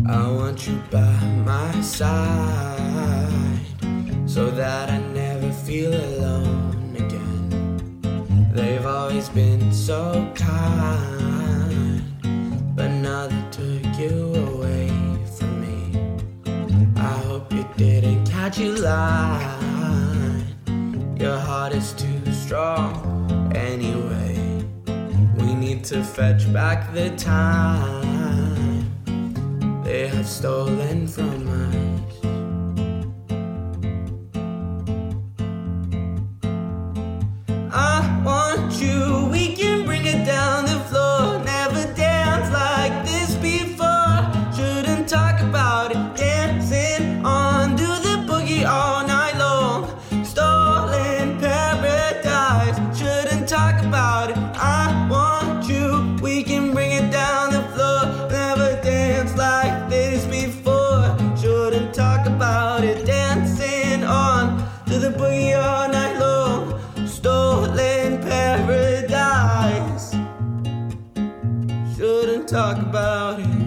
I want you by my side so that I never feel alone again. They've always been so kind, but now they took you away from me. I hope you didn't catch a line. Your heart is too strong anyway. We need to fetch back the time they have stolen from us. I want you, we can bring it down the floor. Never danced like this before. Shouldn't talk about it. Dancing on, do the boogie all night long. Stolen paradise. Shouldn't talk about it. I want you, we can bring it down the floor. Never danced like this before. Shouldn't talk about it. Dancing on, do the boogie all night long. Stolen paradise. Shouldn't talk about it.